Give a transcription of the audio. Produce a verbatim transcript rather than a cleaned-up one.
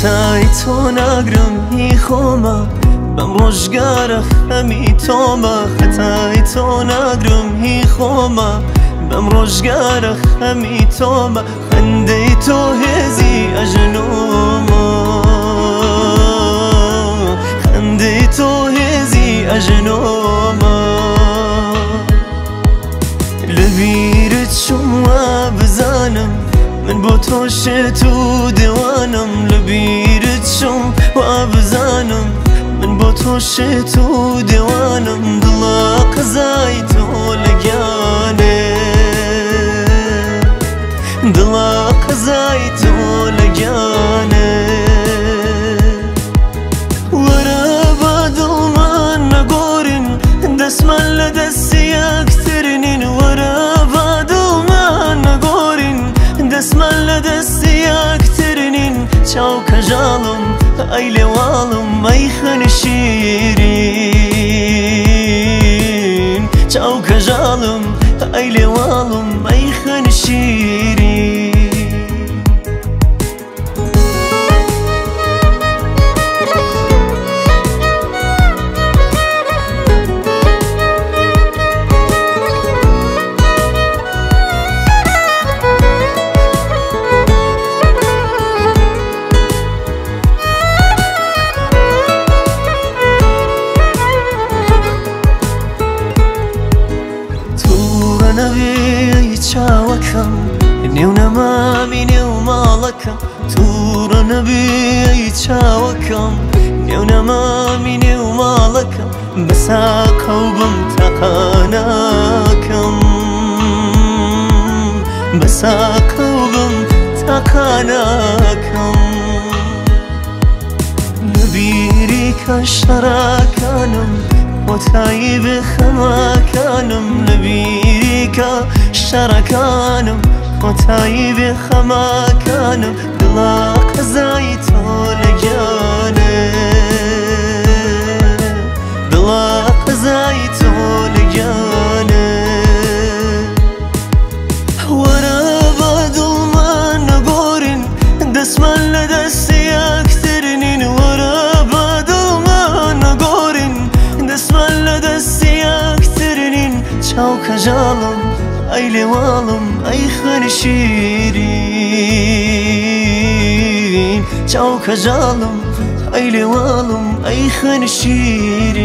هەتای تۆ ناگرم هی خۆمە بەم ڕۆژگارە خەمی تۆمە هەتای تۆ ناگرم هی خۆمە بەم ڕۆژگارە خەمی تۆمە خەندەی تۆ هێزی ئەژنۆمە خەندەی تۆ هێزی ئەژنۆمە لەبیرت چوم وا بزانم من بۆ تۆ شێت و دێوانم لەبیرت چوم وا بزانم من بۆ تۆ شێت و دێوانم دڵە قەزای تۆ لەگیانێ دڵە قەزای تۆ لەگیانێ وەرە بە دڵمان نەگۆڕین دەستمان لە دەستی یەکترنین وەرە بە دڵمان نەگۆڕین دەستمان لە دەستی یەکترنین چاو کەژاڵم ئەی لێواڵم ئەی خوێنی شیرین چاو کەژاڵم ئەی لێواڵم ئەی خوێنی شیرین نەبێ چاوەکەم نێو نەمامی نێو ماڵەکەم تووڕە نەبێ چاوەکەم نێو نەمامی نێو ماڵەکەم بەساقە و بم تاقانەکەم بەساقە و بم تاقانەکەم لەبیری کە شەڕەکانم کۆتایی بێ خەمەکانم لەبیری کە شەڕەکانم کۆتایی بێ خەمەکانم دڵە قەزای تۆ لەگیانێ دڵە قەزای تۆ لەگیانێ وەرە بە دڵمان نەگۆڕین دەستمان لە دەستی یەکترنین وەرە بە دڵمان نەگۆڕین دەستمان لە دەستی یەکترنین چاو کەژاڵم ئەی لێواڵم ئەی خوێنی شیرین چاو کەژاڵم ئەی لێواڵم ئەی خوێنی شیرین